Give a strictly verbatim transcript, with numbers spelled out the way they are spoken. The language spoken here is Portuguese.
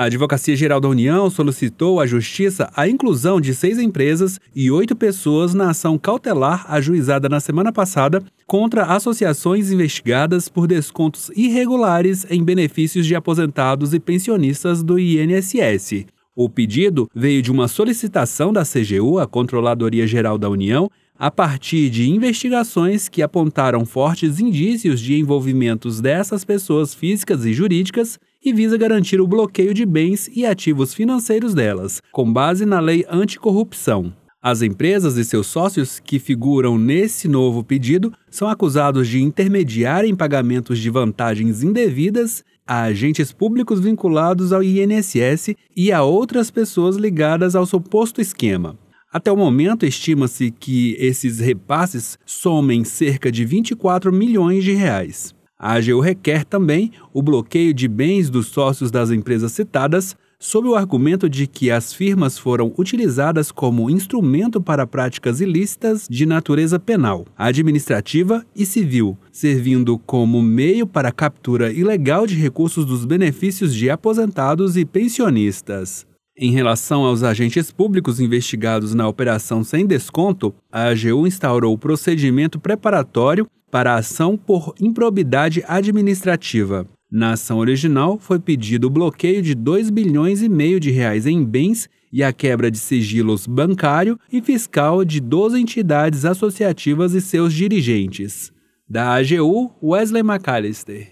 A Advocacia Geral da União solicitou à Justiça a inclusão de seis empresas e oito pessoas na ação cautelar ajuizada na semana passada contra associações investigadas por descontos irregulares em benefícios de aposentados e pensionistas do I N S S. O pedido veio de uma solicitação da C G U, a Controladoria Geral da União, a partir de investigações que apontaram fortes indícios de envolvimentos dessas pessoas físicas e jurídicas e visa garantir o bloqueio de bens e ativos financeiros delas, com base na Lei Anticorrupção. As empresas e seus sócios que figuram nesse novo pedido são acusados de intermediar em pagamentos de vantagens indevidas a agentes públicos vinculados ao I N S S e a outras pessoas ligadas ao suposto esquema. Até o momento, estima-se que esses repasses somem cerca de vinte e quatro milhões de reais. A AGU requer também o bloqueio de bens dos sócios das empresas citadas, sob o argumento de que as firmas foram utilizadas como instrumento para práticas ilícitas de natureza penal, administrativa e civil, servindo como meio para a captura ilegal de recursos dos benefícios de aposentados e pensionistas. Em relação aos agentes públicos investigados na operação sem desconto, a AGU instaurou o procedimento preparatório para a ação por improbidade administrativa. Na ação original, foi pedido o bloqueio de dois bilhões e meio de reais em bens e a quebra de sigilos bancário e fiscal de doze entidades associativas e seus dirigentes. Da AGU, Wesley McAllister.